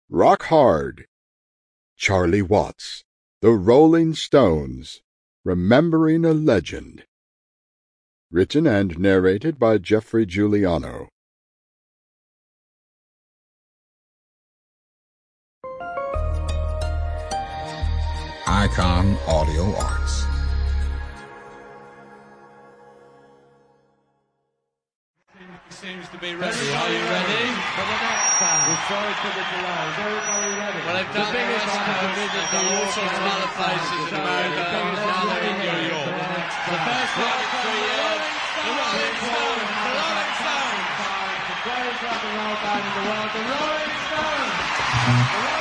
Rock Hard. Charlie Watts, The Rolling Stones, Remembering a Legend. Written and narrated by Jeffrey Giuliano. Icon Audio Arts. Seems to be ready. Are you ready? For the next band. We're sorry for the delay. Is everybody ready? Well, they've done it in all sorts of other places in America, now they're in New York. The first one in 3 years, the Rolling Stones, the Rolling Stones. The greatest rock and roll band in the world, the Rolling Stones. The Rolling Stones.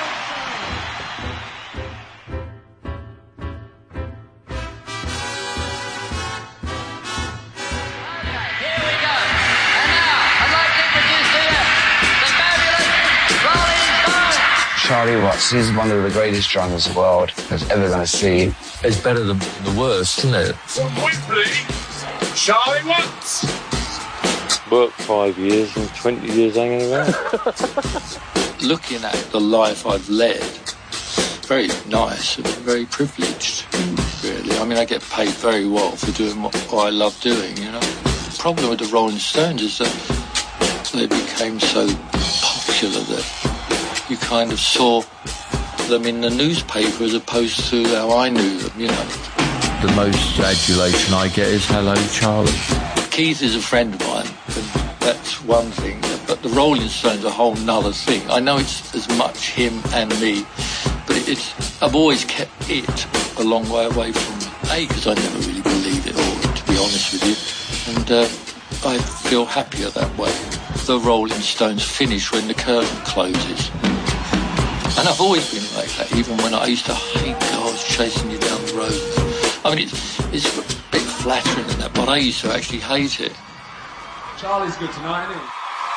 Charlie Watts is one of the greatest drummers the world has ever going to see. It's better than the worst, isn't it? From Wembley, Charlie Watts. Worked 5 years and 20 years hanging around. Looking at the life I've led, very nice and very privileged, really. I mean, I get paid very well for doing what I love doing, you know. The problem with the Rolling Stones is that they became so popular that you kind of saw them in the newspaper as opposed to how I knew them, you know. The most adulation I get is "Hello, Charlie." Keith is a friend of mine, and that's one thing, but the Rolling Stones are a whole nother thing. I know it's as much him and me, but I've always kept it a long way away from me, because I never really believed it all, to be honest with you, and I feel happier that way. The Rolling Stones finish when the curtain closes. And I've always been like that, even when I used to hate girls chasing you down the road. I mean, it's a bit flattering and that, but I used to actually hate it. Charlie's good tonight, isn't he?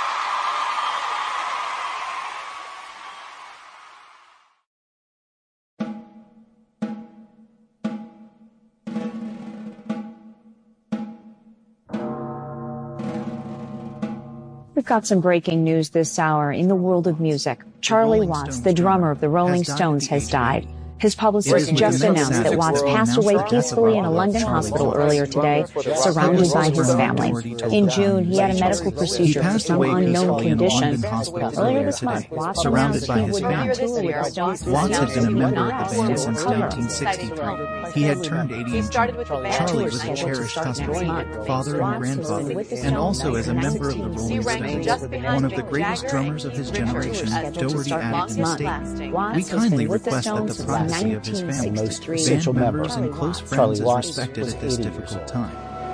We've got some breaking news this hour in the world of music. Charlie Watts, the drummer of the Rolling Stones, has died. His publicist just announced that Watts passed away peacefully in a London hospital earlier today, surrounded by his family. In June, he had a medical procedure for some unknown condition. Earlier this month, Watts announced he would not tour with the Stones. Watts had been a member of the band since 1963. He had turned 80 in June. Charlie was a cherished husband, father and grandfather, and also as a member of the Rolling Stones, one of the greatest drummers of his generation, Doherty added in a statement. We kindly request that the privacy of his family, band members, and close friends is respected at this difficult time.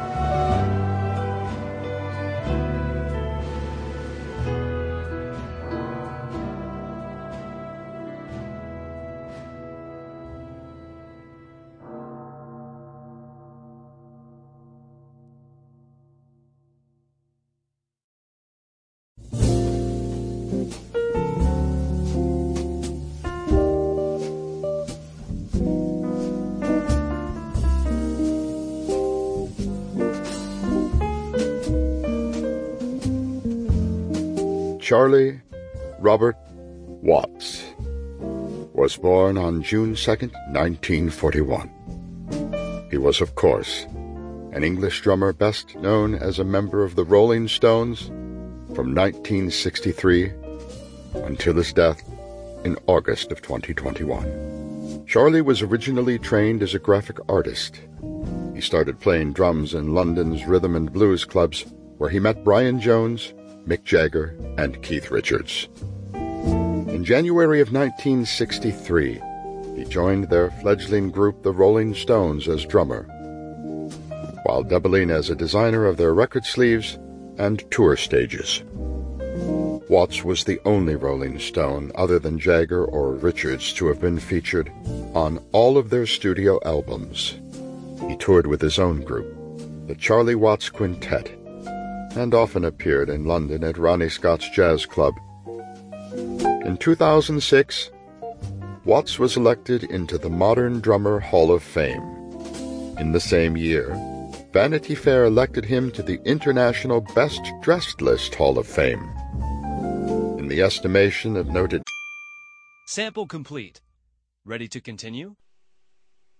Charlie Robert Watts was born on June 2nd, 1941. He was, of course, an English drummer best known as a member of the Rolling Stones from 1963 until his death in August of 2021. Charlie was originally trained as a graphic artist. He started playing drums in London's rhythm and blues clubs, where he met Brian Jones, Mick Jagger, and Keith Richards. In January of 1963, he joined their fledgling group, the Rolling Stones, as drummer, while doubling as a designer of their record sleeves and tour stages. Watts was the only Rolling Stone, other than Jagger or Richards, to have been featured on all of their studio albums. He toured with his own group, the Charlie Watts Quintet, and often appeared in London at Ronnie Scott's Jazz Club. In 2006, Watts was elected into the Modern Drummer Hall of Fame. In the same year, Vanity Fair elected him to the International Best Dressed List Hall of Fame. In the estimation of noted Sample complete. Ready to continue?